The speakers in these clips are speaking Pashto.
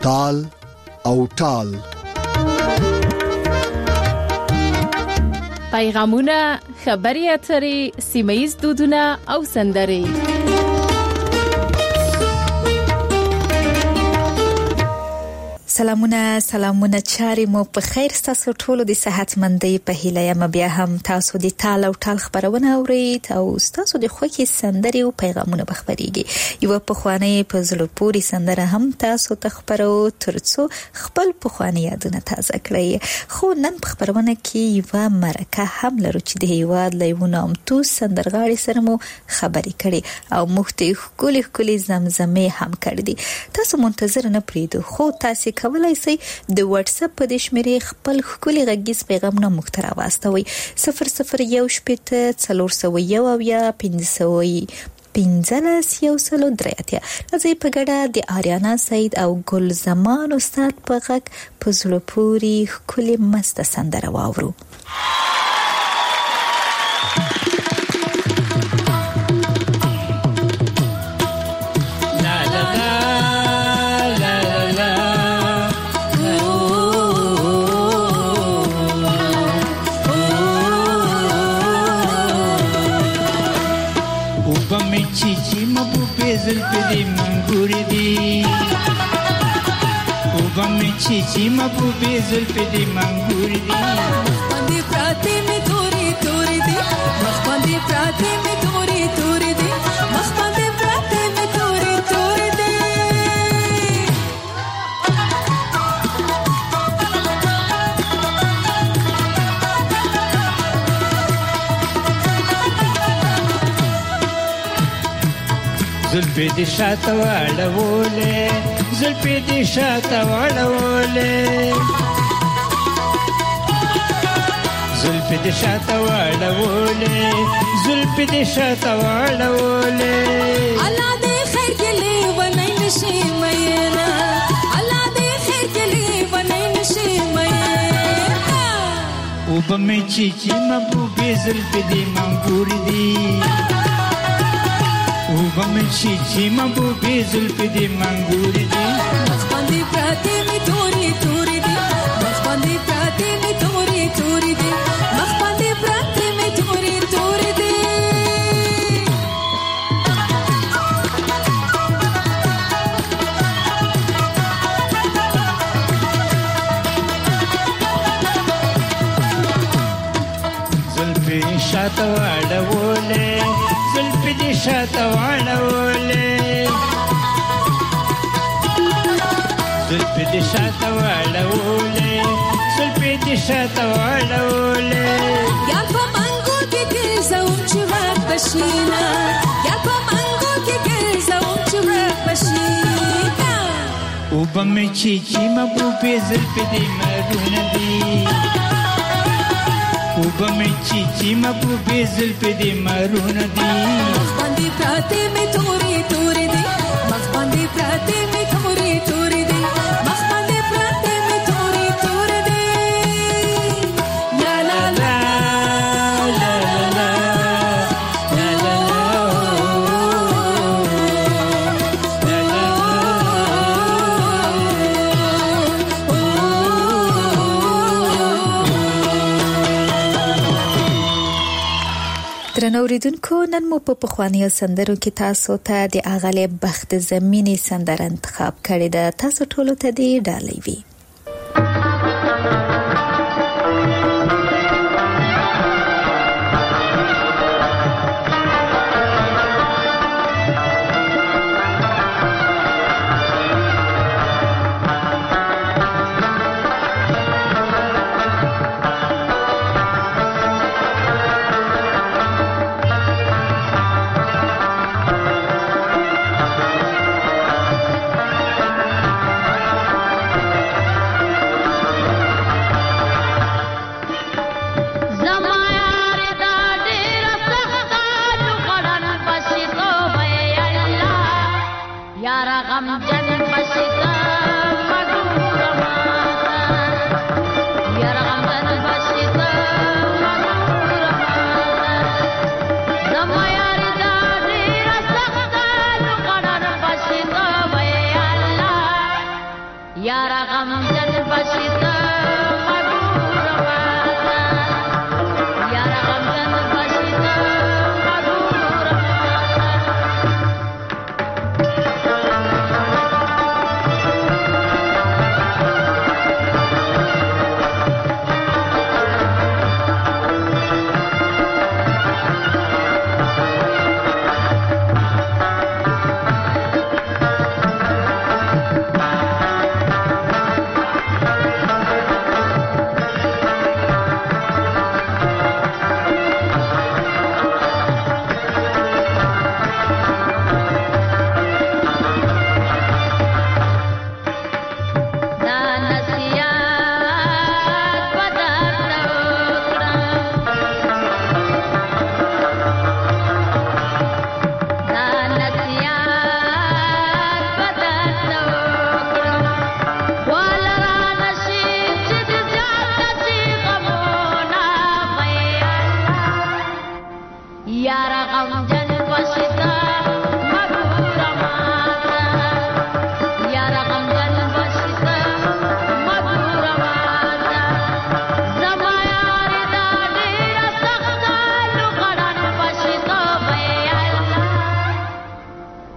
تال او ټال. پیغامونه، خبري اترې، سیمه‌ییز دودونه او سندرې. سلامونه چاري مو په خیر. تاسو ټول د صحتمندۍ په هیله یم. بیا هم تاسو د ټال او ټال خبرونه اورئ او تاسو د خوښي سندرې او پیغامونه بخبريږي. یو په خوانې په زړه پوري سندره هم تاسو ته خبرو ترڅو خپل په خوانې یادونه تازه کړئ. خو نن په خبرونه کې یو مرکه هم لرو چې د هیواد لیونه هم تو سندرغاړي سره مو خبرې کړي او مختې خولي زمزمه هم کړې دي. تاسو منتظر نه پریدو، خو تاسو کولای شئ د واتس اپ په د شمیرې خپل خولي غږیز پیغامونه مختره واستوي 00141515 لازم په ګډه د آریانا سعید او ګل زمان استاد په غږ په زړه پوري خولي مست سندره واورو. چیچی مبوبه زلفی دی منگوری دی اوبا می چیچی مبوبه زلفی دی منگوری دی مخبندی پراتی می توری توری دی مخبندی پراتی می توری توری دی مخبندی پراتی می توری توری دی زلفی دی شاته واړولې زلفی دی شاته واړولې زلفی دی شاته واړولې زلفی دی شاته واړولې الله دې خیر کلی ونای نشي مېنا الله دې خیر کلی ونای نشي مېنا او په مې چې مبوبې زلفی دی منګوري دی اوبا من چیچی مبوبی زلفی دی منگوری دی مخبندی پراتی می توری توری دی مخبندی پراتی می توری توری دی مخبندی پراتی می توری توری دی زلفی شاته واړولې زلفی دی شاته واړولې زلفی دی شاته واړولې زلفی دی شاته واړولې یا په منګو کې ګرځم چې وخت بشینا یا په منګو کې ګرځم چې وخت بشینا او په مې چې مبوبې زلفی دی مرونه دی اوبا می چیچی مبوبی زلفی دی مرون دی مخبندی پراتی می توری توری دی مخبندی پراتی می توری توری دی مخبندی پراتی می توری توری دی لا لا لا لا لا لا لا درنو اوریدونکو، نن مو په پخوانیو سندرو کې تاسو ته د اغلی بخت زمینی سندره انتخاب کړې ده. تاسو ټولو ته دې ډالۍ وي.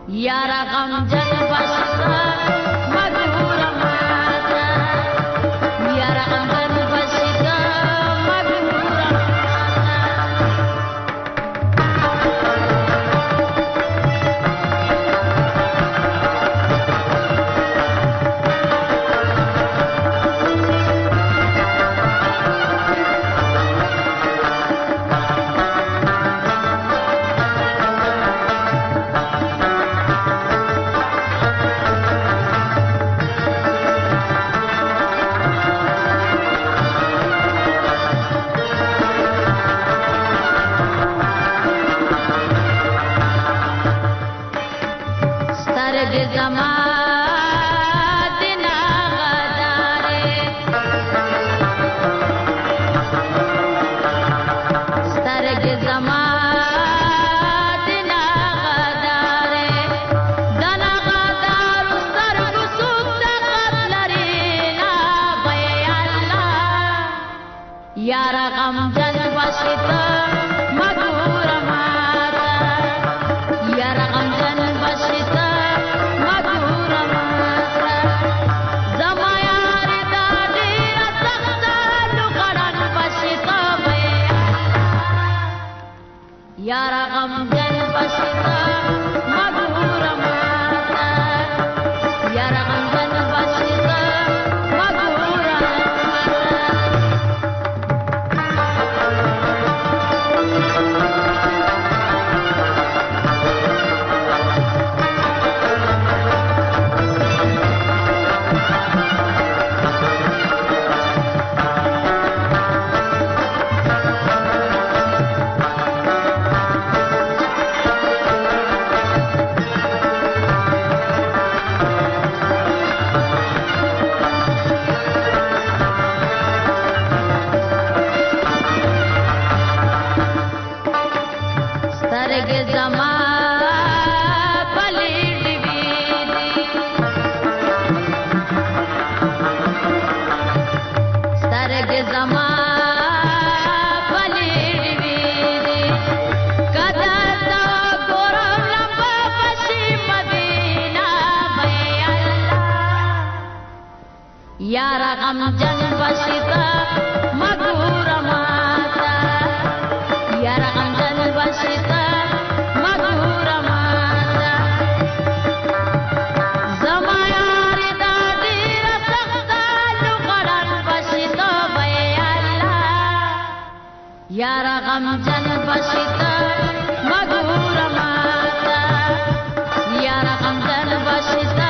یارا غمجن بشتا مدهور ماتا یارا غمجن بشتا مدهور یارا غمجن بشتا مدهور ماتا یارا غمجن بشتا مدهور ماتا زما یار دا ډیر سخت لوګړن بشتا یارا غمجن بشتا مدهور ماتا یارا غمجن بشتا یارا غمجن بشتا مدهور ماتا یارا غمجن بشتا مدهور ماتا زما یار دا ډیر سخت لوګړن بشتا وای الله یارا غمجن بشتا مدهور ماتا یارا غمجن بشتا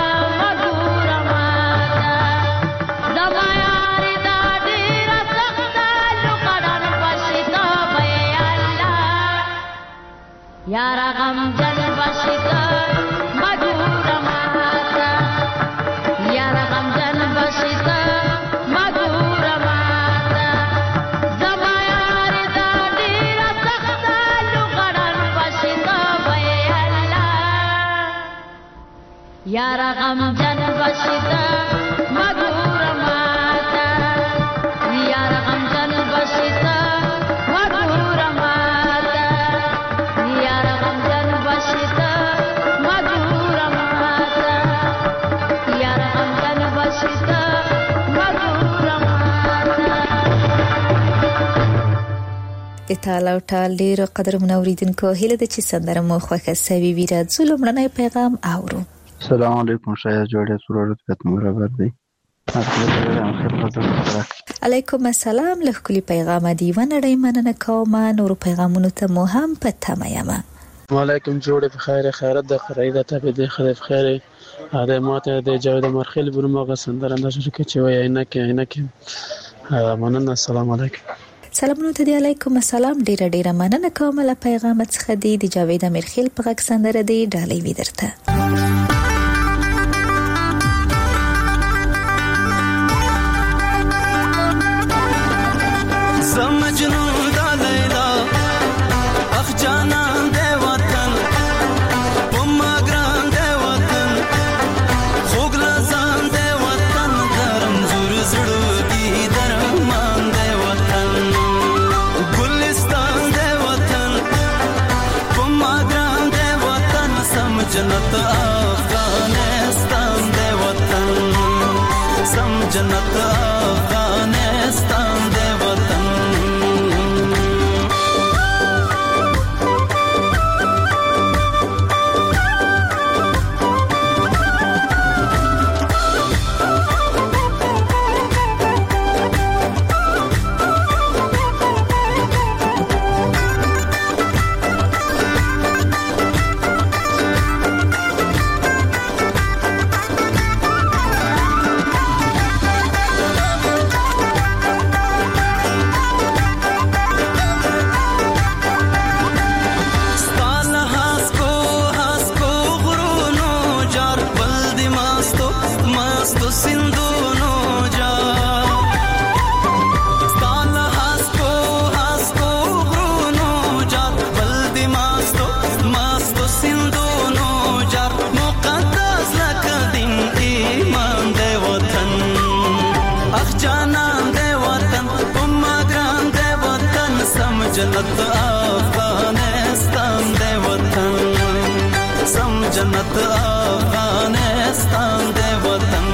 یارا غمجن بشتا مدهور ماتا یارا غمجن بشتا مدهور ماتا زما یار دا ډیر سخت لوګړن بشتا وای الله یارا غمجن بشتا مدهور ماتا یارا غمجن بشتا مدهور ماتا یارا غمجن بشتا مدهور ماتا یارا غمجن بشتا مدهور ماتا د تال او ټال ډیر قدر منوریدونکو هیله د چې سندره مو خوښه سوي وي راځو لمړنی پیغام اورو. السلام علیکم شاید جوړه ضرورت ختم برابر دی. علیکم السلام له کلی پیغام دی ونړی مننه کوم نور پیغامونو ته مو هم پته یم. وعلیکم جوړه بخیر خیرت د قرایده ته به د خیر بخیر اده ماته د جاوید مرخل برمغه سندره انداز کې چې وای عینکه مننه. السلام علیکم. سلامونه ته دی. علیکم السلام. ډیره مننه کوم له پیغام څخه دی د جاوید مرخل په غږ سندره دی ډالۍ وی درته. مجنون دا لیلا اخ جانان دے وطن پما گران دے وطن خوگ لزان دے وطن گرم زور زڑو دی درمان دے وطن گلستان دے وطن پما گران دے وطن سمجھ جنت افغانستان دی وطن سم جنت افغانستان دی وطن جنت افغانستان دی وطن سم جنت افغانستان دی وطن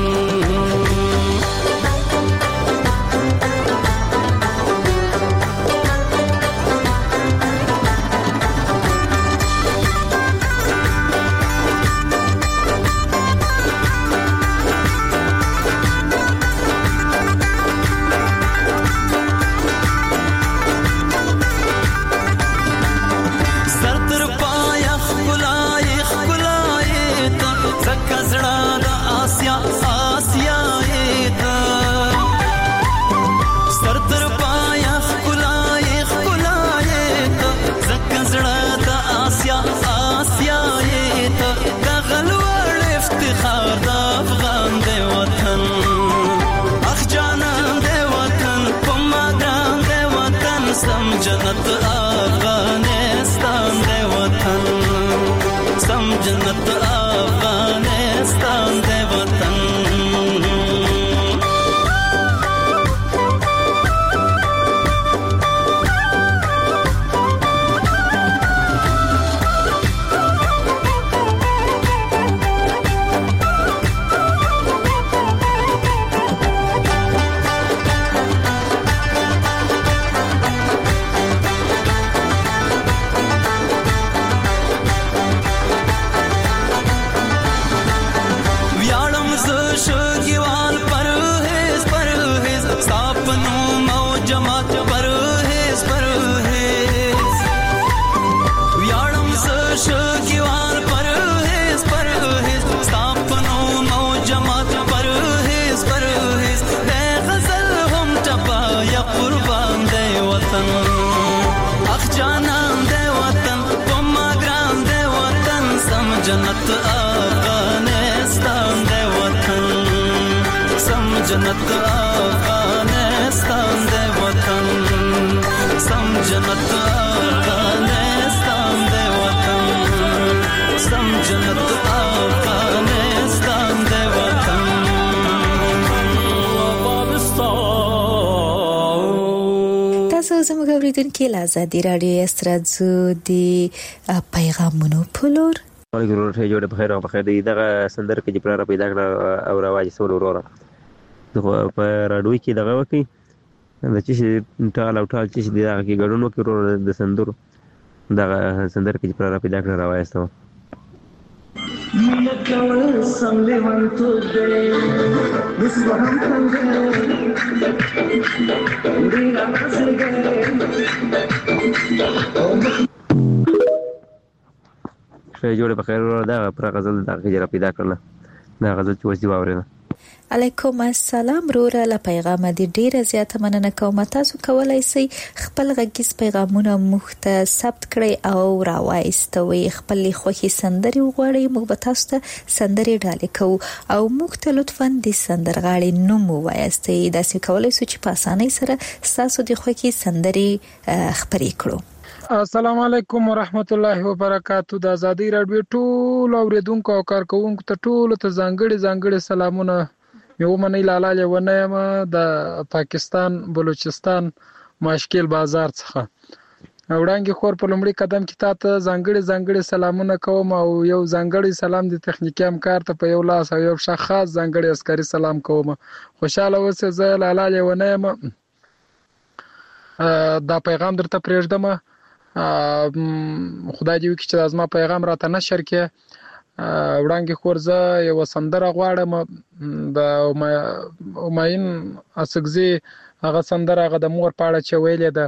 جنت افغانستان دی وطن سم جنت افغانستان دی وطن جنت افغانستان دی وطن سم جنت افغانستان دی وطن سم جنت افغانستان دی وطن سم جنت افغانستان دی وطن تاسو زموږ اوریدونکو له آزادي رادیو استرادزو دی پیغامونو پلور وعلیکم ورحمۃ جوړه بخیر او بخیر دی دغه سندر کې چې پر پیدا کړ او رواج سول وروره په راډیو کې دغه وکی د چې ټال او ټال چې دغه کې ګډونو کې وروره د سندر دغه سندر کې چې پر پیدا کړ رواج سو مینه کول سم لیوان تو دې وسوهم څنګه دې راځي جوړه بخیر وروره دا پر غزل دغه کې پیدا کړل دا غزل چې وځي واورینه علیکم السلام روره له پیغام دې ډیره زیاته مننه کوم تاسو کولای شئ خپل غږیز پیغامونه موږ ته ثبت کړئ او راوایستوي خپل خوښي سندري وغواړئ موږ به تاسو ته سندري ډالې کوو او موږ ته لطفاً د سندرغاړي نوم ووایاستئ داسې کولای شئ چې په اسانۍ سره تاسو د خوښي سندري خبرې کړو السلام علیکم ورحمت الله وبرکاتہ د آزادی رادیو ټول اوریدونکو او کارکونکو ته ټول ته ځانګړي سلامونه یو منی لاله لونه د پاکستان بلوچستان ماشکل بازار څخه وړانګې خور په لومړي قدم کې تاسو ځانګړي سلامونه کوم او یو ځانګړي سلام د تخنیکی همکار ته په یو لاس او یو شخص ځانګړي عسکري سلام کوم. خوشاله اوسئ. زه لاله لیونه یم. دا پیغام درته پرېږدم. خدای دې وکړي چې زما پیغام راته نشر کړي. وړانګې خور زه یو سندره غواړم د همایون اڅکزي هغه سندره هغه د مور په اړه چې ویلې ده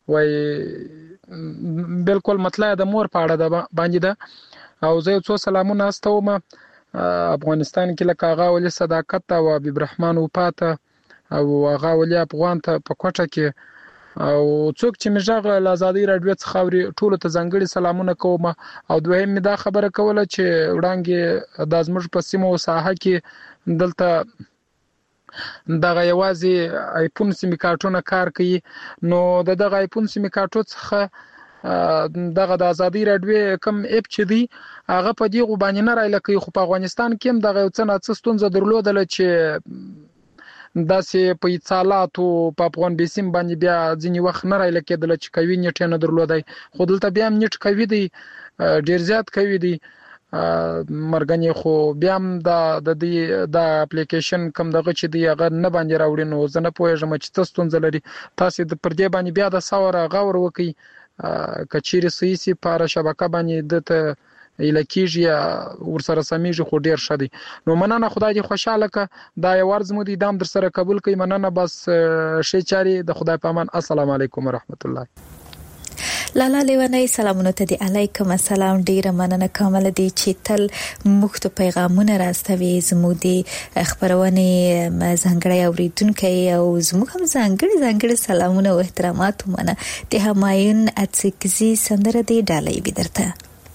وای بالکل مطلع د مور په اړه ده باندې ده او زه یو څو سلامونه استوم افغانستان کې لکه هغه ولي صداقت او حبیب رحمان وپاته او هغه ولي افغان ته په کوټه کې او څوک چې مجاغ لازادي رادیو څخه اوري ټول ته ځانګړي سلامونه کوم. او دویم می دا خبره کوله چې وړانګې د زموږ په سیمه او ساحه کې دلته دغه یوازې آیفون سیمې کارتونه کار کوي. نو دغه آیفون سیمې کارتو څخه دغه د ازادي رادیو کم اپ چې دی هغه په دې غوبانې نه راځي کوي. خو په افغانستان کې هم دغه یو څه نه ستونزه درلودل چې داسې په اتصالاتو په افغان بیسیم باندې بیا ځینې وخت نه راځي کېدل چې کوي نیټ نه درلودای. خو دلته بیا هم نیټ کوي دی ډیر زیات کوي دی مرګنی خو بیا هم د اپلیکیشن کم دغه چې دی هغه نه باندې راوړي. نو زه نه پوهېږم چې څه ستونزه لري. تاسو د پر دې باندې بیا د ساوره غور وکړئ کچېرې صحیح سي په شبکه باندې دته الکیږي ورسره سمېږي خو ډیر ښه دی. نو مننه. خدای دې خوشاله که دا یو ورځ مو دی دام در سره قبول کړئ. مننه. بس شي چاري د خدای په امان. السلام علیکم ورحمت الله. لاله لیونی سلامونه ته دی. علیکم السلام. ډیره مننه کومل دی چې تل موږ ته پیغامونه راستوي. زموږ دی خبرونه ځانګړی اوریدونکو او زموږ هم ځانګړي سلامونه او احترامات ومنه. د همایون اڅکزي سندره دی ډالۍ بدرته.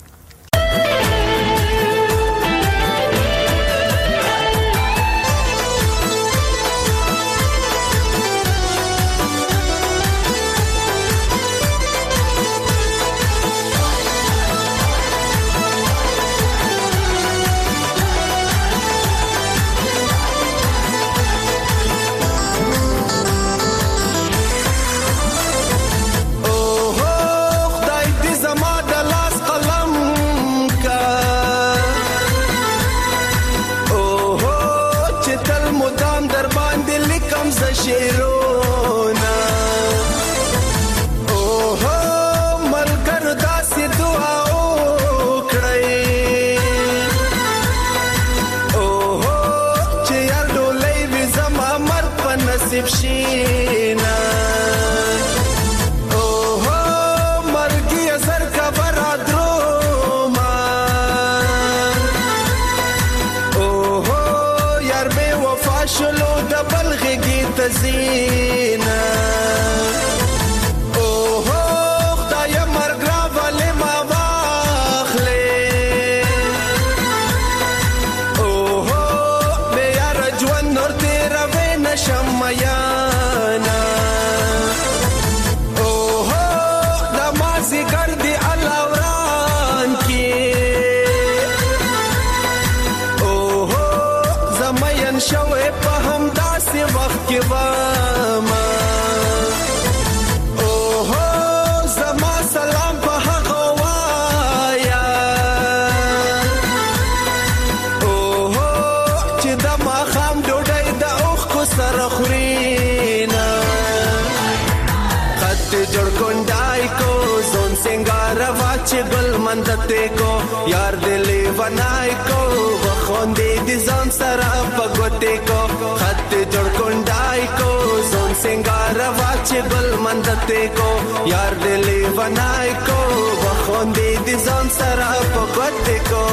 مندته کو یار دلی ونای کو وخوندې دي ځان سره پګوتې کو خط جوړ کونډای کو زون سنگار واچ بل مندته کو یار دلی ونای کو وخوندې دي ځان سره پګوتې کو.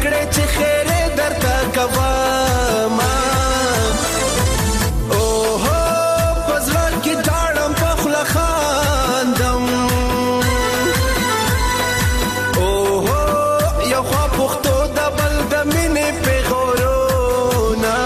کړې چې خیر درته کوما اوه پزړه کې ډاړم په خله خاندم اوه یو خوا پښتو د بل د مینې پیغورونه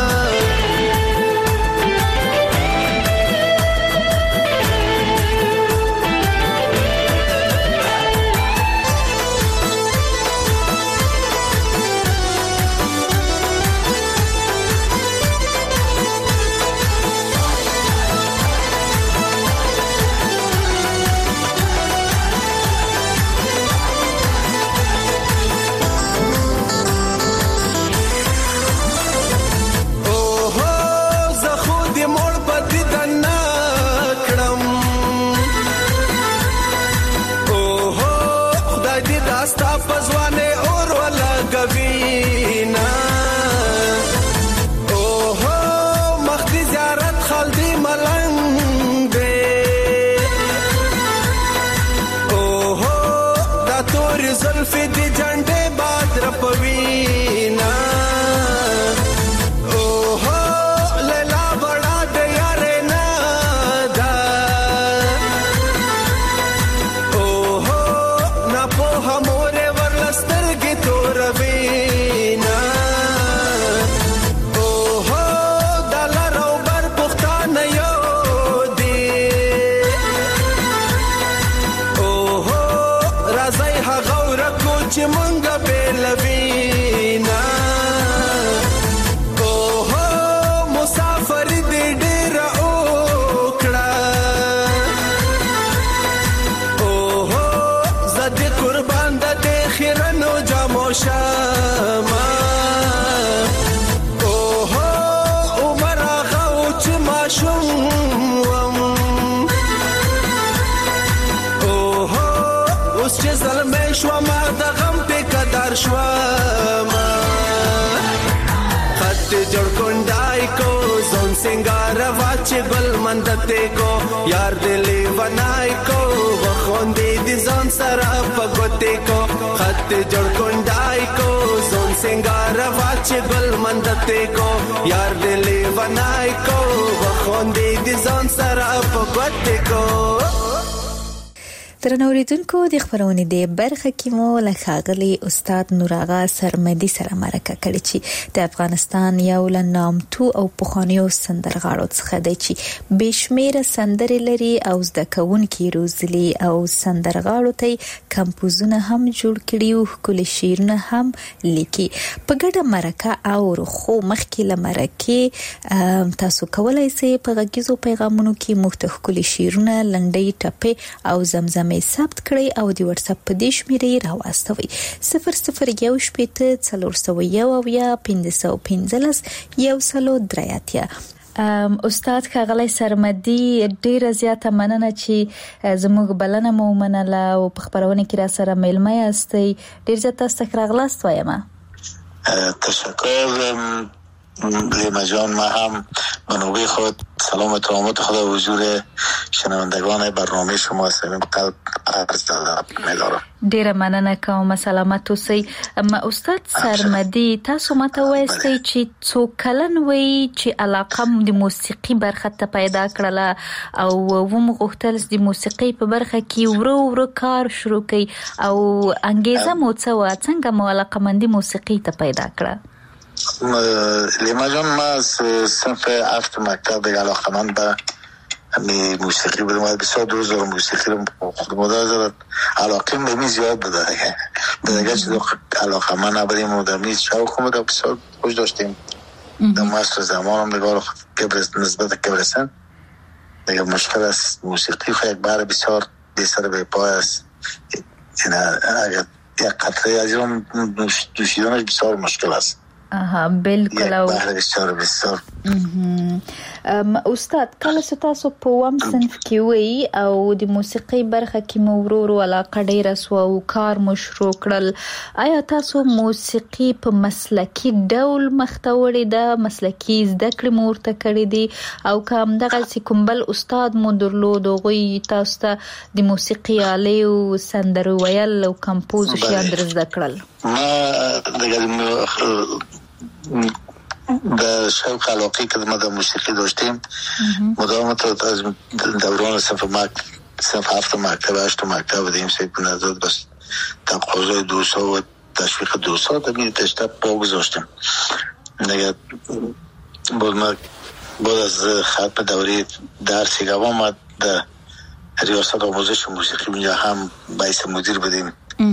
गल मंदते को यार दिली बनाई को बखोंदी दी जोन सरा पगोते को खत जोड़ कुंडाई को जोन सिंगार वाच गल मंदते को यार दिली बनाई को बखोंदी दी जोन सरा पगोते को درنوریدونکو د خبرونې د برخه کې مو له ښاغلي استاد نور آغا سرمدي سره مرکه کړې چې د افغانستان یو له نامتو او پخوانیو سندرغاړو څخه دی چې بشمیره سندرې لري او زده کوونکي روزلي او سندرغاړو ته کمپوزونه هم جوړ کړي او ښکلي شعرونه هم لیکي په ګډه مرکه او خو مخکې له مرکې تاسو کولای شئ په غږیزو پیغامونو کې مختلف ښکلي شعرونه لنډۍ ټپې او زمزمې ثبت کړئ او د واتس اپ په دې شمیرې راوستوئ 00141515 استاد ښاغلی سرمدي ډیره زیاته مننه چې زموږ بلنه مو منله او په خبرونه کې را سره ملمه یاستئ ډیر زیات تاسو ته راغلاست وایم تشکر لیما جان. ما هم منوبه خود سلام و تمامات خدا حضور شنوندگان برنامه شما صمیم قلب عرض می‌دارم. ډیره مننه کوم. سلامت اوسئ. استاد سرمدي تاسو ماته وایستئ چې څو کلن وي چې علاقه د موسیقي برخه ته پیدا کړله او ومغوښتل د موسیقي په برخه کې ورو کار شروع کړئ او انګیزه مو څه و څنګه مو علاقه‌مندي موسیقي ته پیدا کړه؟ لیما جان ما از صنف 7 مکتب علاقه‌مند به موسیقی بودم و بسیار دوست دارم موسیقی رو مدار علاقه می زیاد بوده دیگه چه علاقه‌مند نبودیم و در میز شوق رو بسیار خوش داشتیم در مصر زمانم نگاه نسبت کبرستان دیگه مشکل است موسیقی خود یک بار بسیار دیسر به پای است اگر یک قطره از اون دوشیدنش بسیار مشکل است. بالکل. بحر بسیار استاد کله چې تاسو په وام صنف کې وي او د موسیقي برخه کې مو ورو علاقه ډیره سو او کار مو شروع کړل، آیا تاسو موسیقي په مسلکي ډول مختوړې ده، مسلکي زده کړې مو ورته کړې دي او کوم دغه کوم بل استاد مو درلود غوي تاسو ته د موسیقي آلې او سندرو ویل او کمپوز شیان درزده کړل؟ در شوق علاقه که ما در موسیقی داشتیم مدام از دوران صنف 7 مکتب 8 مکتب بودیم سیکون ازاد بس تقاضای دوستا و تشویق دوستا در تشتب پا گذاشتیم نگه بعد از ختم دوری درسی که ما در ریاست آموزش موسیقی اونجا هم باعث مدیر بودیم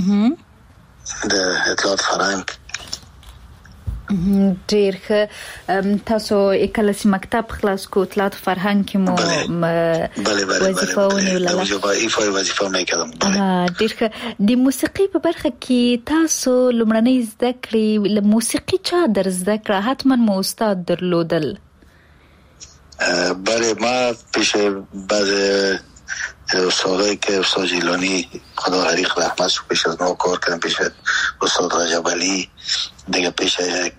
در اطلاعات فرهنگ. ډیر ښه. تاسو کله چې مکتب خلاص کو اطلاعات فرهنګ کې مو وظیفه ونیوله؟ وظیفه میکردم. ډیر ښه. د موسیقي په برخه کې تاسو لومړنۍ زده کړې له موسیقي چا در زده کړه؟ حتما مو استاد درلودل؟ بله، ما پیش بعض استادایی که استاد جیلانی خدا حریق رحمت شو پیش از ما کار کردم، پیش استاد رجب علی، دیگه پیش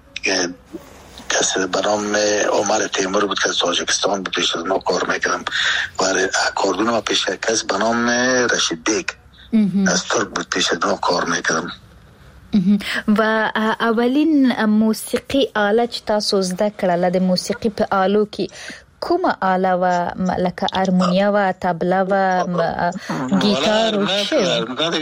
کسی برام عمر تیمور بود که از تاجیکستان بود، پیش از ما کار میکردم و اکاردون ما پیش کسی برام رشید بیگ از ترک بود، پیش از ما کار میکردم. و اولین موسیقي آله چې تاسو زده کړله د موسیقي په آلو کې کومه آله و؟ لکه ارمونیا و، تبله و، گیتار و چه؟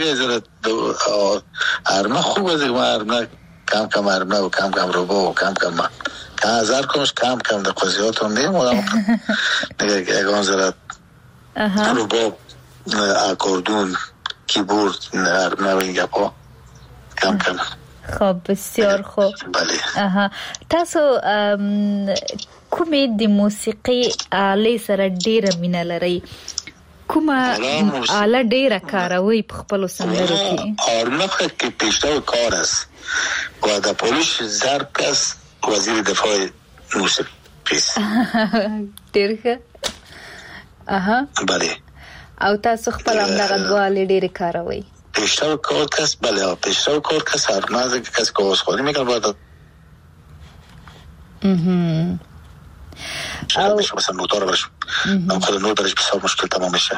ارمه خوب است، ارمه کم ارمه و کم روبا و کم هزار کمش کم در قضیات هم دیم دیگه اگه زرد روبا، اکاردون، کیبورد، ارمه و این گپا کم. خب بسیار خوب. بله. تاسو کومې د موسیقي آلې سره ډیره مینه لرئ؟ کومه آله ډیره کاروئ په خپلو سندرو کې؟ آرمه که پیشتر کار است و در پولیش زرق است وزیر دفاع موسیقی است. ډیر ښه. بله. او تاسو خپل هم دغه دوه آلې ډیرې کاروئ؟ پیشتر کار کس بله، پیشتر کار کس ارمه که کس کاغذخوانی میکنه باید شاید بشه مثلا نوتار برش خود نوت برش بسیار مشکل تمام میشه.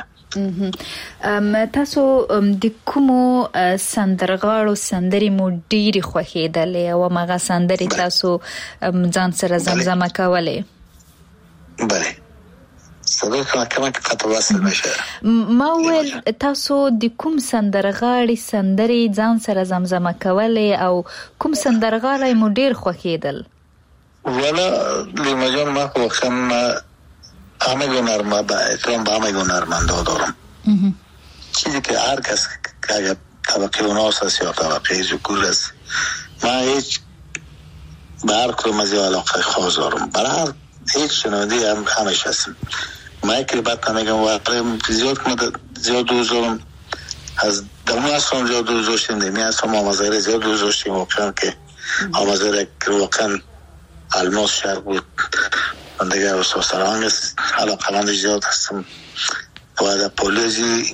تاسو د کومو سندرغاړو سندرې مو ډېرې خوښېدلې او هغه سندرې تاسو ځان سره زمزمه کولې؟ بله، صدای کمک قطع وصل میشه. ما ویل تاسو د کوم سندرغاړي سندرې ځان سره زمزمه کولې او کوم سندرغاړی مو ډېر خوښېدل؟ والا لیما جان، ما واقعا همه احترام به همه هنرمندا دارم. چیزی که هر کس که اگر طبقه اوناس هست یا طبقه ذکور است، من هیچ به هر کدوم از علاقه خاص دارم، برای هیچ شنوندی همش هستم. من یک بات نمیگم واقعا زیاد دوست دارم، از دمو اصلا زیاد دوست داشتیم، دمی اصلا آمازهره زیاد دوست داشتیم واقعا که آمازهره که واقعا الماس شهر بود. من دیگه استاد سرهنگ است، علاقه مند زیاد هستم و در پولیزی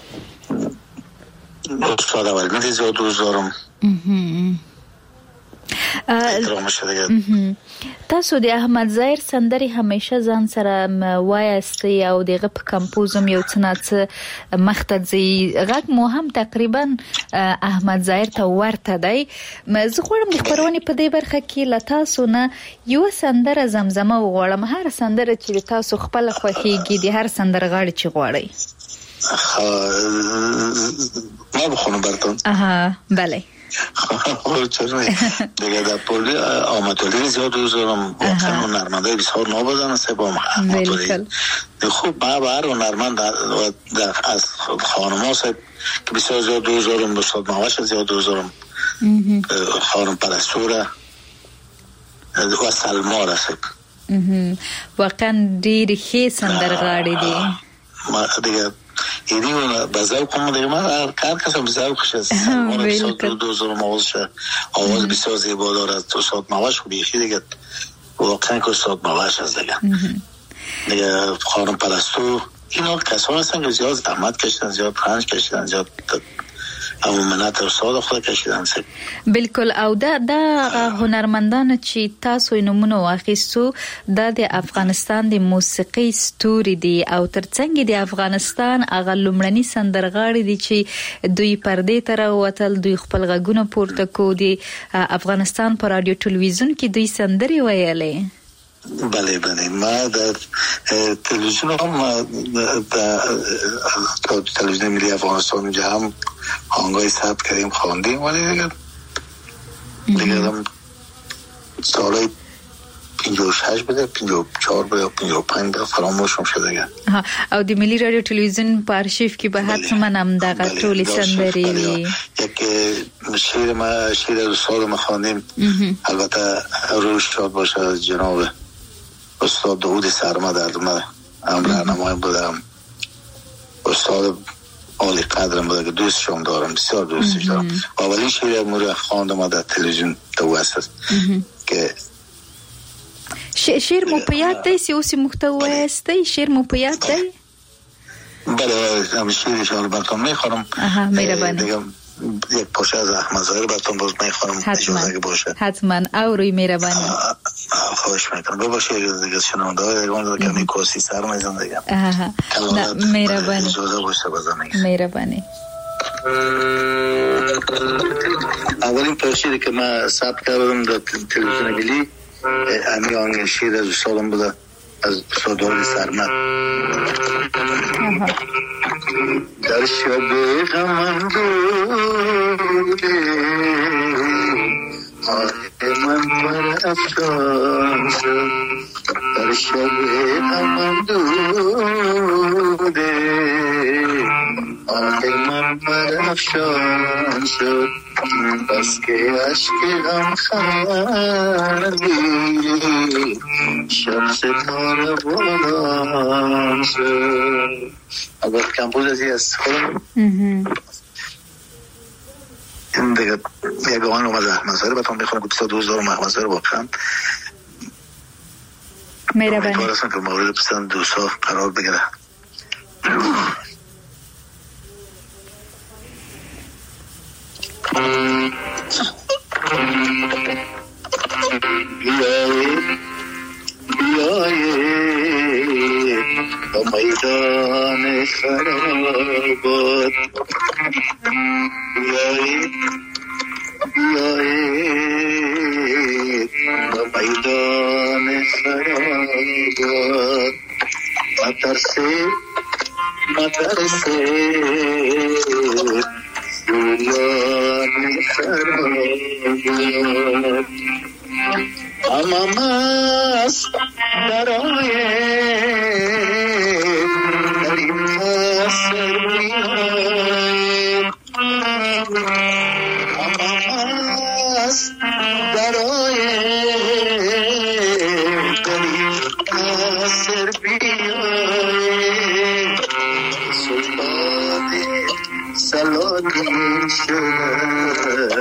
استاد اولمیدی زیاد دوست دارم. احترامش دیگه. تاسو د احمد ظاهر سندرې همیشه ځان سره وایستئ او دغه په کمپوزم یو څه نه څه مخته ځي، غږ مو هم تقریبا احمد ظاهر ته ورته دی. زه غواړم د خپرونې په دې برخه کې له تاسو نه یوه سندره زمزمه وغواړم، هر سندره چې د تاسو خپله خوښېږي، د هر سندرغاړي چې غواړئ. ما بخونم براتون؟ بله. دیگه در پولی آماتوری زیاد دوست دارم، واقعا هنرمندای بسیار نابودن است با آماتوری. خوب ما بر هنرمند از خانم هاست که بسیار زیاد دوست دارم، استاد ماوش زیاد دوست دارم، خانم پرستوره و سلمار است. واقعا ډېر ښې سندرغاړي دي. ما دیگه اینی به ذوقم دیگه، من هر کس به ذوقش است. ما بسیار دوست دارم آوازش، آواز بسیار زیبا دارد. استاد ماوش بیخی دیگه واقعا که استاد ماوش است دیگه. دیگه خانم پرستو، اینا کسان هستن که زیاد زحمت کشیدن، زیاد رنج کشیدن، زیاد او منات او سوال خود کشیدن. بالکل. او دا هنرمندان چې تاسو نمونه واخیستو د افغانستان د موسیقي ستوري دي او ترڅنګ د افغانستان هغه لومړني سندرغاړي دي چې دوی پردې ته راوتل، دوی خپل غږونه پورته کو دي افغانستان په رادیو ټلویزیون کې دوی سندري ویلې. بله ما در تلویزیون هم تلویزیون ملی افغانستان اونجا هم آهنگای ثبت کردیم خواندیم، ولی دیگه هم سالای 56 بده 54 بده 55 بده فراموشم شده دیگه. او د ملی رادیو تلویزیون په آرشیف کې به حتما هم دغه ټولې سندري یک شعر سال ما خواندیم، البته روش شاد باشه جناب استاد داود سرمد هم راهنمای بودم، استاد عالی قدرم بوده که دوستشم دارم، بسیار دوستش دارم. اولین شعر مورد خواندم در تلویزیون توسط که شعر مو په یاد دی چې اوس محتوا است، شعر مو په یاد دی؟ بله هم شعرش رو براتون میخوانم. مهربانی. یک پاشه از احمد ظاهر براتون باز میخوانم اجازه که باشه. حتما. او روی مهربانی. خواهش میکنم بباشه دیگه شنونده های دیگه کمی کوسی سر میزن دیگه. مهربانی. اجازه باشه بزنید. مهربانی. اولین پرشیری که من ثبت کردم در تلویزیون ملی امی آنگل شیر از استادم بوده، از استاد داود سرمد. در شب غم بوده آه من پر افشان شد، در شب غم بوده آه من پر افشان شد، بس که عشق غم خندی شب ستاره بلند شد. اگر کمپوزیشن از خودم این دیگه یک آن رو از احمد ظاهر باتون میخونم که بسیار دوست دارم احمد ظاهر واقعا مهربانی. امیدوار هستم که مورد پسند دوستا قرار بگیره. بیایید با میدان خرابات، بیایید با میدان خرابات، مترسه دولان خرابات، امام است برای دلیم سر بیاید، امام است برای دلیم سر بیاید، سلطان سلاطین شد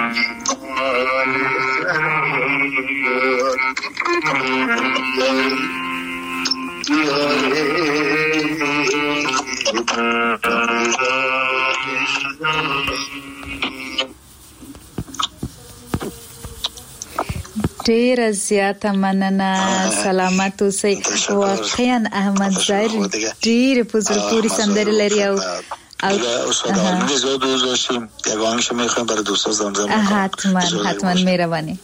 ډیر زیاته مننه. سلامت اوسئ. واقعا احمد ظاهر ډیر په زړه پورې سندرې لري او استاد عالی زیاد دوست داشتیم. یک آهنگش میخوایم برای دوستا زمزمه کنم. حتما مهربانی.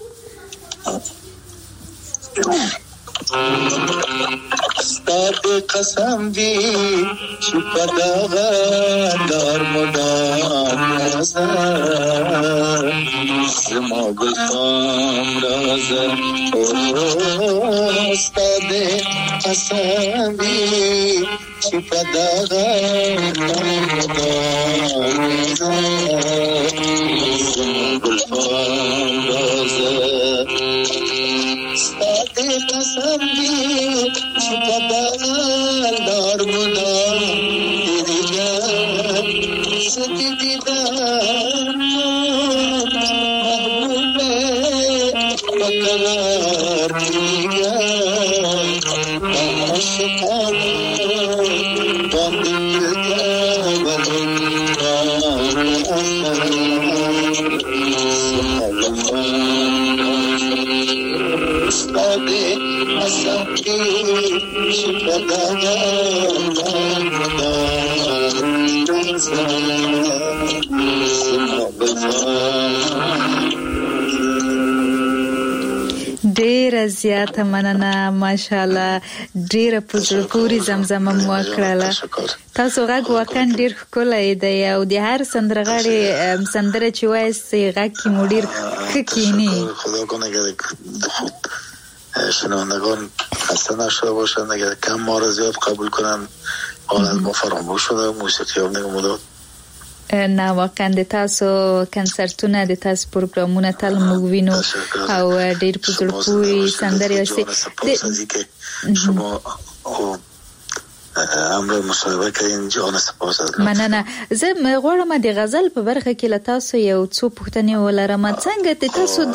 استاد قسم دی چی پداغن دار مدام نزن زما گلفام رازن. استاد قسم دی چی پداغن دار مدام نزن زما گلفام رازن. استاد قسم دی چی پداغن دار مدام دیدن ستی دیدن محبوب بقرار دیگر ډیره زیاته مننه ماشاءالله ډیره په زړه پورې زمزمه مو وکړله تاسو غږ واقعا ډیر ښکلی دی او د هر سندرغاړي سندره چې وایي غږ کې مو ډیر ښه کینی خدا کنه که شنوندگان خسته نشده باشند اگر کم ما را زیاد قبول کنن حال از ما فراموش شده موسیقی هم نگه مداد نه واقعا د تاسو کنسرتونه د تاسو پروګرامونه تل موږ وینو او ډیر په زړه پورې سندرې وایي شما امر مصاحبه کردین جان سپاس مننه زه غواړم د غزل په برخه کې له تاسو یو څو پوښتنې ولرم څنګه د تاسو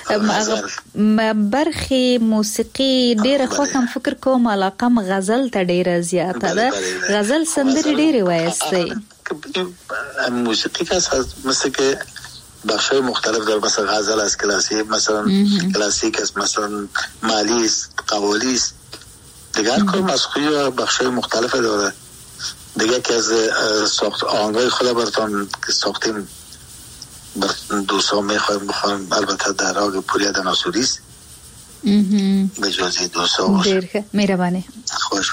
د برخې موسیقي ډیره خوښم فکر کوم علاقه غزل ته ډیره زیاته ده غزل سندرې ډیره وایستی موسیقی که مثل که بخشای مختلف داره مثلا غزل است کلاسیک مثلا کلاسیک است مثلا مالی است قوالی است دیگه هر کدوم از خوی بخشای مختلف داره دیگه که از ساخت آهنگای خود براتون که ساختیم دوستان میخوایم بخوایم البته در راگ پوریا ناصوری است به جازی دوستا باشه دیر مهربانی خوش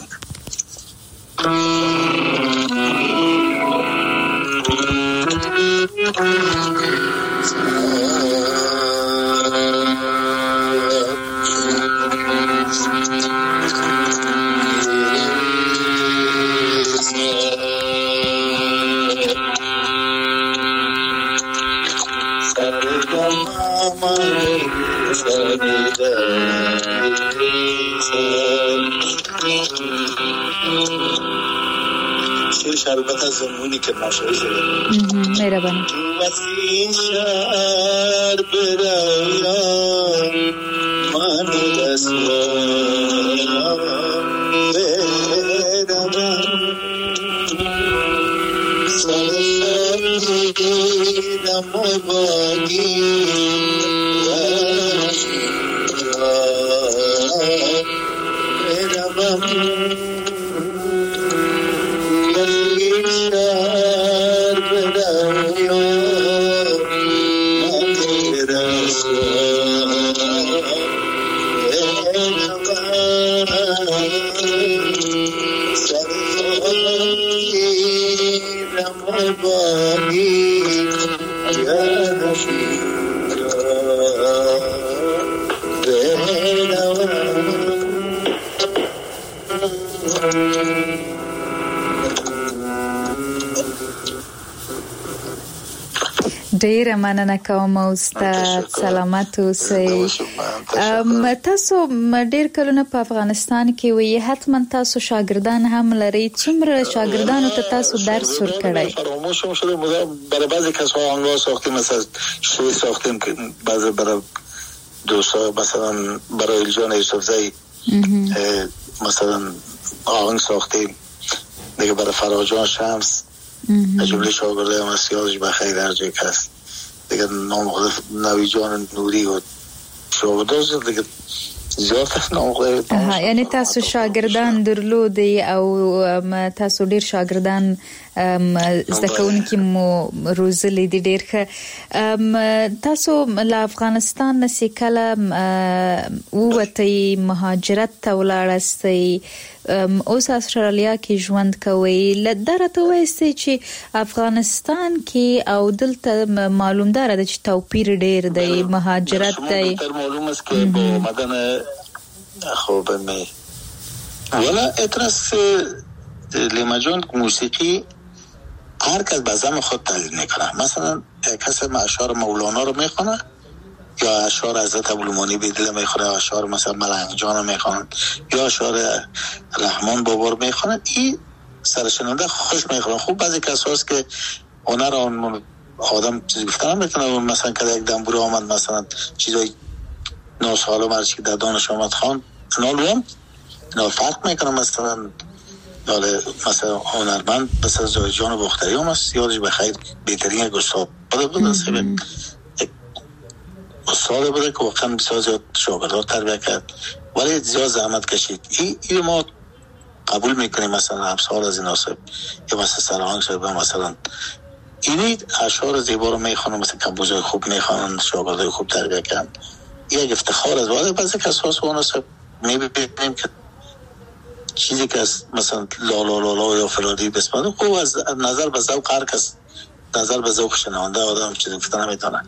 شربت از زمونی که ماشایی شده مهربانی وسیع شهر برایم من دستم برم سرسم دیدم و باقی ډیره مننه کوم استاد سلامت اوسئ تاسو ډیر کلونه په افغانستان کې وی حتما تاسو شاګردان هم لري څومره شاګردانو ته تاسو درس ورکړی فراموش شده برای بعضی کسا آنگاه ساختیم مثلا شوی ساختیم که بعضی برای دوستا مثلا برای الجان یوسفزئی مثلا آهنگ ساختیم دیگه برای فراجان شمس جمله شاگرده هم از یادش بخیر هر جای که هست دیگه نام خود نوی جان نوری و شاگرده دیگه زیاد نام خود یعنی تاسو شاگردان درلودی او تاسو ډیر شاگردان زده کوونکي مو روزلي دي ډیر ښه تاسو له افغانستان نه کله ووتئ مهاجرت ته ولاړستئ اوس استرالیا کې ژوند کوي دا راته وایستئ چې افغانستان کې او دلته معلوم داره چې توپیر ډیر دی مهاجرت دی معلوم است که با آمدن خوب می ولا اترس لیمجان موسیقی هر کس به زم خود تعلیم میکنه مثلا کسی اشعار مولانا رو میخونه یا اشعار حضرت ابوالمانی بیدل میخونه یا اشعار مثلا ملنگ جان میخونه یا اشعار رحمان بابا رو میخونه این سرشنونده خوش میخونه خوب بعضی کس هست که هنر آدم چیزی گفتن میکنه مثلا که یک دنبوره آمد مثلا چیزای ناسالم هرچی که در دانش آمد خان نالوام اینا فرق میکنه مثلا مثلا هنرمند مثلا جان بختری هم است، یادش بخیر بهترین گستاخ بود. استاد بوده که واقعا بسیار زیاد شاگردان تربیت کرد ولی زیاد زحمت کشید. این ما قبول میکنیم مثلا امثال از این آسب یا مثلا سرهنگ صاحب مثلا اینی اشعار زیبا رو میخوانن، مثلا کمپوزای خوب میخوانن، شاگردای خوب تربیت کردن. یک افتخار است. ولی بعضی کساس و مناسب میبینیم که چیزی که مثلا لا لا لا لا یا فلانی بسمده خوب از نظر به ذوق هر کس نظر به ذوق شنونده آدم چیزی گفتن نمیتونه.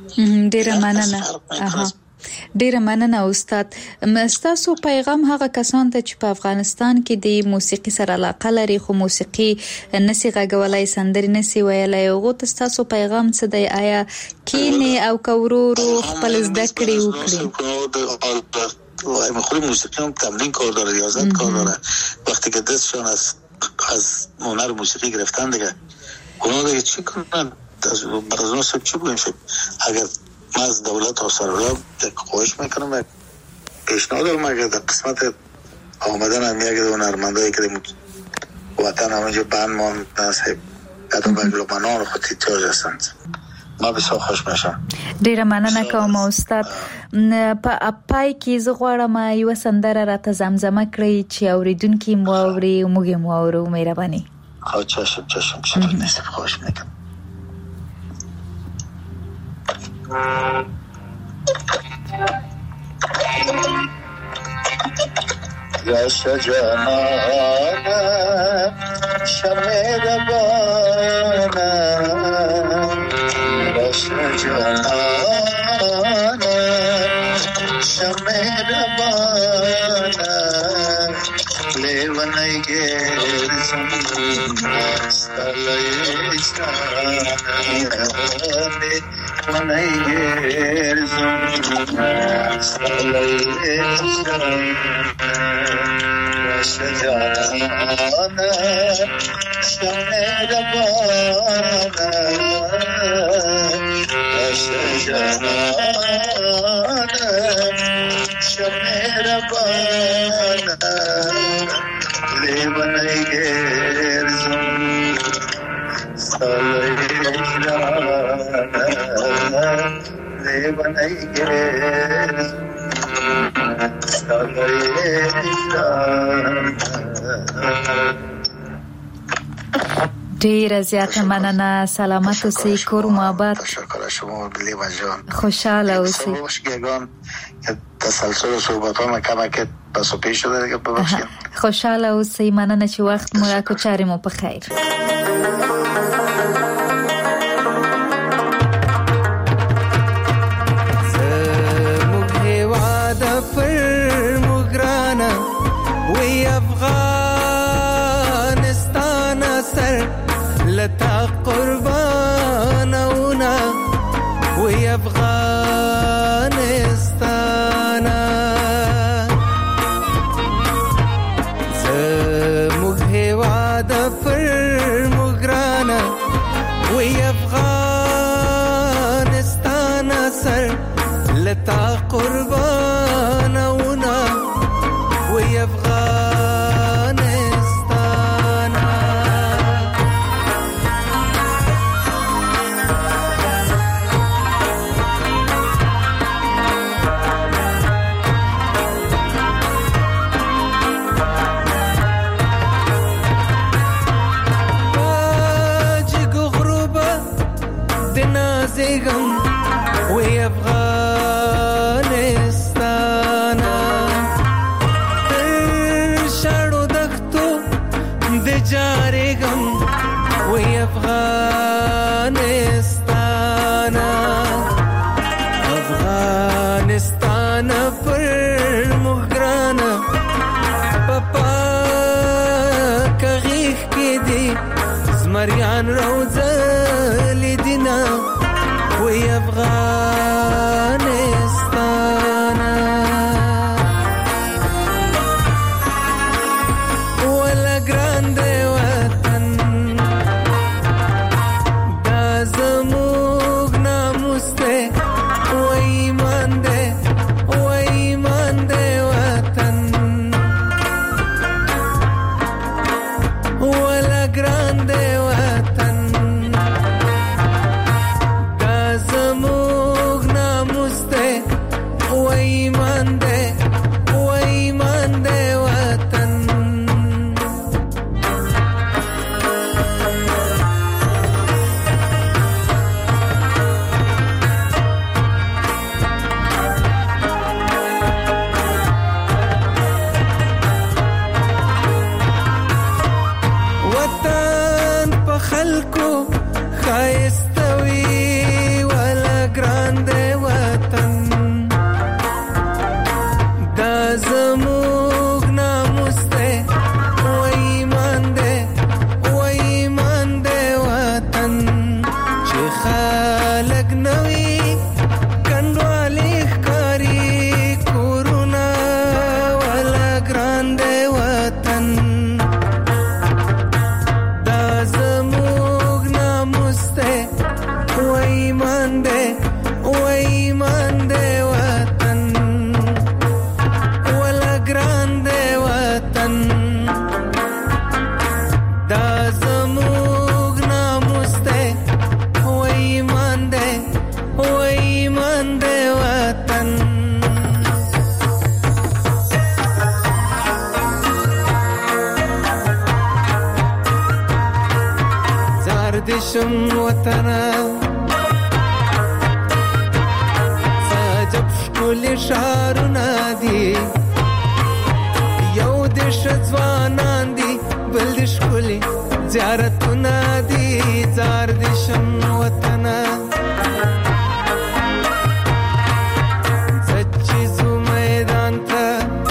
ډیره مننه استاد. تاسو پیغام هغه کسان ته چې په افغانستان کې د موسیقي سره علاقه لري خو موسیقي نسی غږولای سندري نسی ویلای، هغه تاسو پیغام څه دی؟ آیا کینه او کورورو خپل زده کړی وکړي؟ خود موسیقی هم تمرین کار داره، ریاضت کار داره. وقتی که دستشان از هنر موسیقی گرفتن دیگه گناه دیگه چی کنن؟ برازون سب چی بگیم شد؟ اگر من از دولت و سرورا خواهش میکنم و پیشنهاد دارم اگر در قسمت آمدن هم یک هنرمندایی که وطن همونجا بند ماند نصیب حتی بگلومنان خود احتیاج هستند. ما بسیار خوش میشم. ډیره مننه کوم استاد. په پای کې زه غواړم یو سندره راته زمزمه کړئ چې اوریدونکي مو اوري او موږ مو اورو. مهرباني. چشم چرا نیست، خوش میکنم. یا شجاعانه شمیر بانه یا شجاعانه شمیر بانه لیونی گرزم ستلی جانه ونی گرزم ستلی جانه شجاعانه شمیر بانه شجاعانه شمیر بانه لیونی گرزم ستلی جانه لیونی گرزم ډیره زیاته مننه. سلامت اوسئ، کور مو آباد. تشکر شما لیوان جان. خوشحاله اوسئ. گیگان تسلسل صحبت‌ها کمک پس و پیش شده دیگه ببخشید. خوشحاله اوسئ. مننه چې وخت مو راکړ. چارې مو په خیر. لتا قربانونا وی افغانستانا زموږ هیواد پر مګرانا وی افغانستانا سر لتا قربانونا وی زمریان روزه لیدینا وی افغانستانا ولا گرانده وطن دا زموږ ناموس ده و ایمان ده وطن خایستوي ولا ګران دی وطن دا زموږ ناموس دی و ایمان دی وطن چې خلک نوي کنډوالې ښکاري کورونه ولا ګران دی وطن دا زموږ ناموس دی و ایمان دی وطن ولا ګران دی وطن دا زموږ ناموس دی و ایمان دی وطن زار دشم وطنه سجب شکل شارونه دي یو د ځوانان دي بل د ښکلي زیارتونه دي زار دشم وطنه زچیزو میدان ته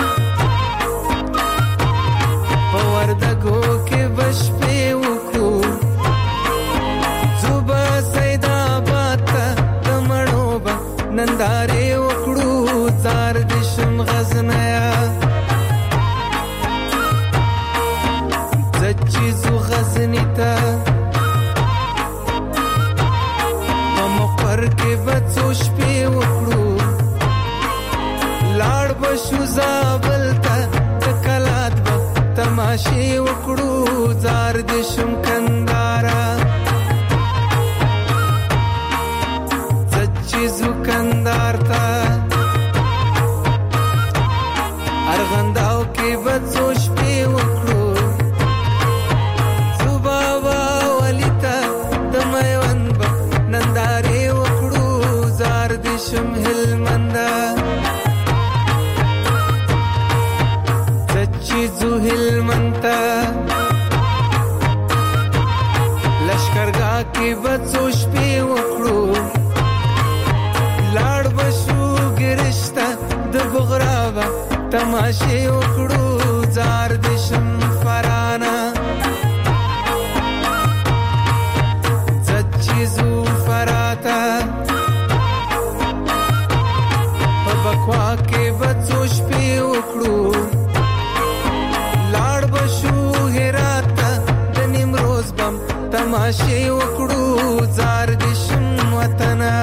په وردګو کې بشپې وکړو زوبه سیداباد ته د مڼو به نندارې وکړو زار دشم غزنیه زچیزو غزنی ته په مقر کې به څو شپې وکړو لاړ به شو زابل ته د کلات به تماشې وکړو زار دشم کندهاره زچیزو کندهار ته ارغنداو کې به څو شپې وکړو زوبابا ولی ته د میوند به نندارې وکړو زار دشم هلمنده زچیزو هلمند ته لشکرګاه کې به څو شپې وکړو لاړ به شو ګرشته د بغرا به تماشې وکړو زار دشم فرانه زچیزو فراته په بکوا کې به څو شپې وکړو لاړ به شو هرات ته د نیمروز بم تماشې وکړو زار دشم وطنه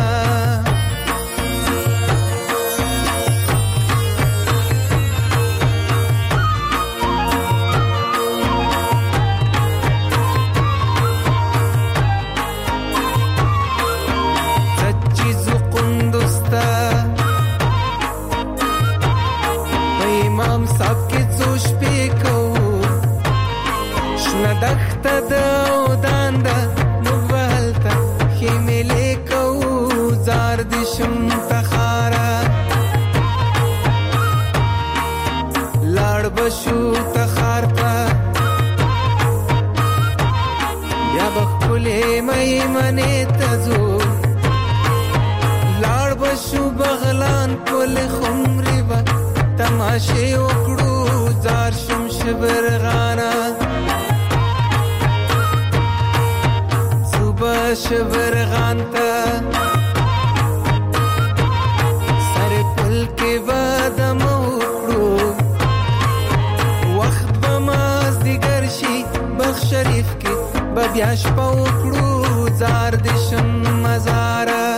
دخته د ودان ده موږ به هلته خیمې کوو زار دشم تخاره لاړ به شو تخار ته بیا به ښکلې میمنې ته ځو لاړ به شو بغلان پل خمرې به تماشې وکړو زار شم شبرغانه شبرغان ته سر پل کې بادم وکړو وخت به مازدیګر شي بخ شریف کې به بیا شپه وکړو زار دشم مزاره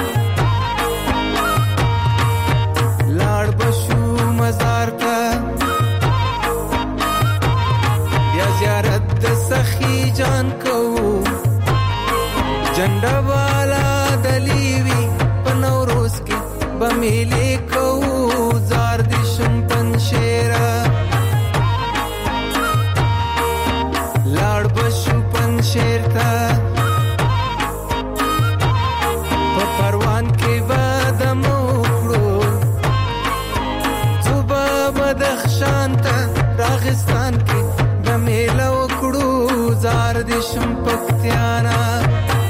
لاړ به شو مزار ته بیا زیارت د سخي جان کوو جنډه والا دلیوی په نوروز کې به میلې کوو زار دشم پنشیره لاړ به شو پنشیر ته په پروان کې به دم وکړو څو به بدخشان ته راغستان کې به میله وکړو زار دشم پکتیانا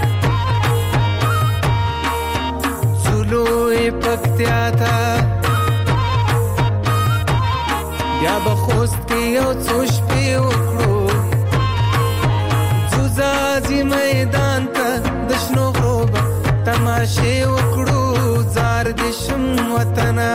تماشې وکړو زار دې شم وطنه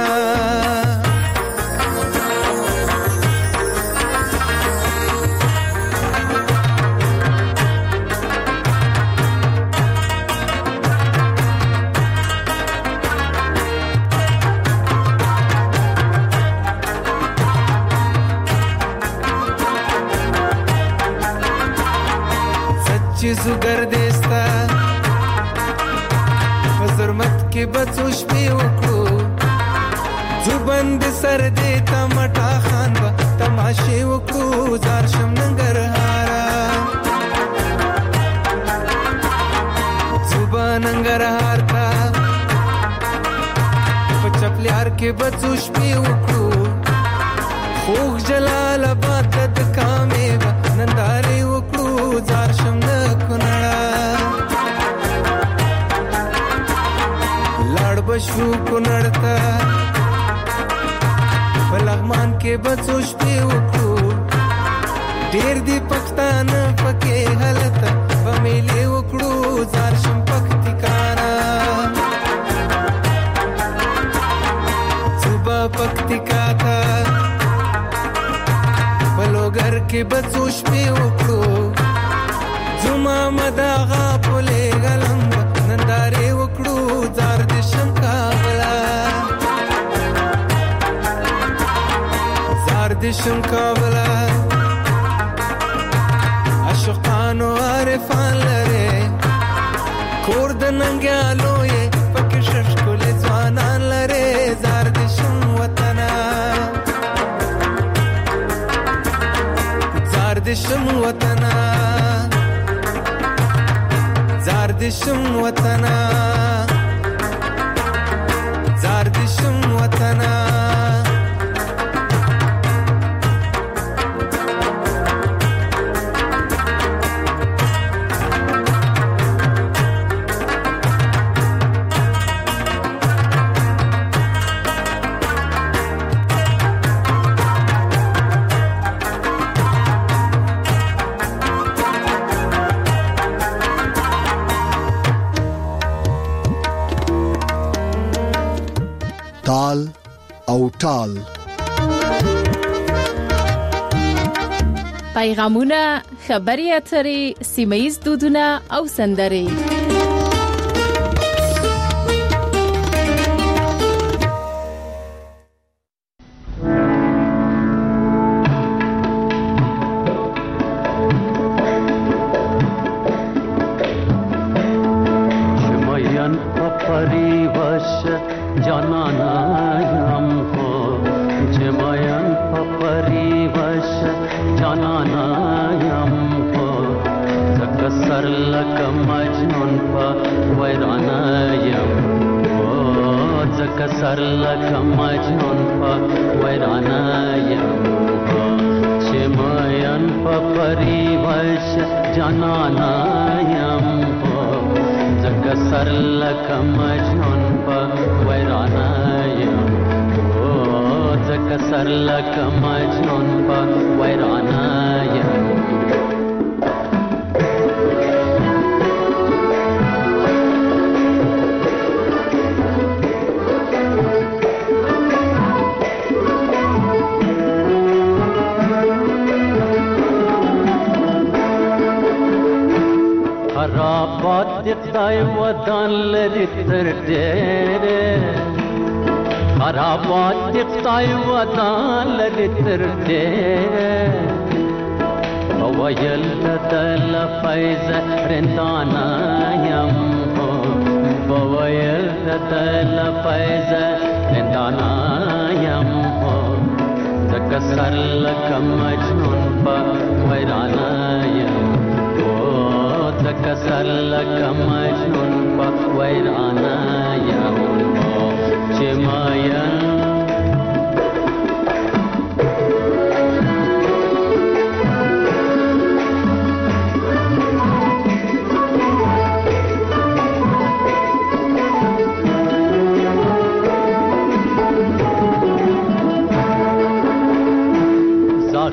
چیزو گردستا وزرمت کې بچو شپې وکړو زبند سر دې تمټا خان با تماشې وکړو زار شم ننګرهارا زبان ننګرهار تا په چپلیار کې بچو شپې وکړو خوږ جلال آباد د کامې با نندارې وکړو زار شم د کونړه لاړ بشو کونړ ته په لغمان کې بچو شپې وکړو ډېر دي پښتانه پکې هلته په میلې وکړو زار شم پکتیکانا صوبه پکتیکا ته په لوګر کې بچو شپې وکړو زما مداغا پولې غلم نندارې وکړو زار دې شم کابلا زار دې شم کابلا عاشقانو عارفان لري کور د ننګیالو یې پکې ششکولې ځوانان لري زار دې شم وطنه زار دې شم وطنه زار دې شم وطنه زار دې شم وطنه تال او ټال پیغامونه خبري اترې سیمه‌یز دودونه او سندرې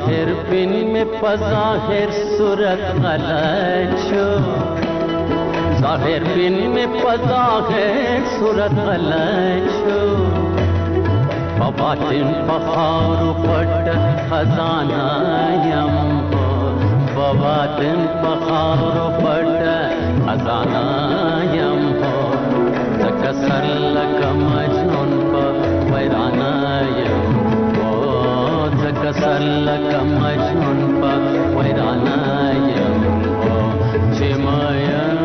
ظاهر بن में पज़ाहिर सूरत अलग छो ظاهر بین میں پظاہر صورت غلط شو باطن پخار پٹ خزانہ یم ہو باطن پخار پٹ خزانہ یم ہو تکسر لک مجنون پا ویرانہ یم ہو تکسر لک مجنون پا ویرانہ یم ہو چمایم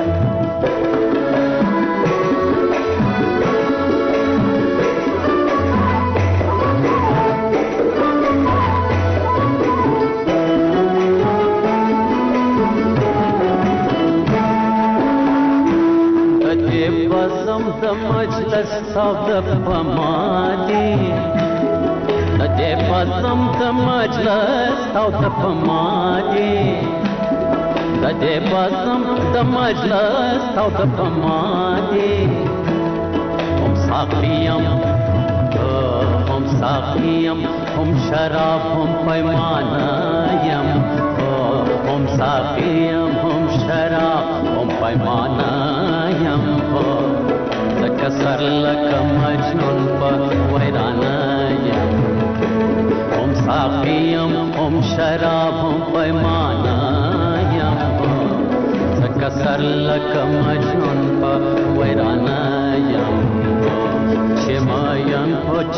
د مجلس او د پمادي د پسم د مجلس او د پمادي د پسم د مجلس او د پمادي هم ساقیم هم شراب هم پیمانه یم هم ساقیم هم شراب هم پیمانه یم تکسر لک مجنون پا ویرانہ یم هم ساقیم هم شراب هم پیمانہ یم تکسر لک مجنون پا ویرانہ یم چماین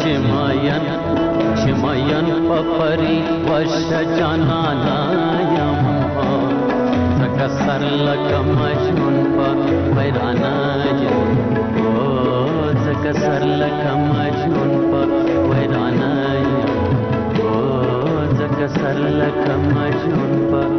پا پری وش جانانا یم تکسر لک مجنون پا ویرانہ یم تکسر لک مجنون پا ویرانہ یم تکسر لک مجنون پا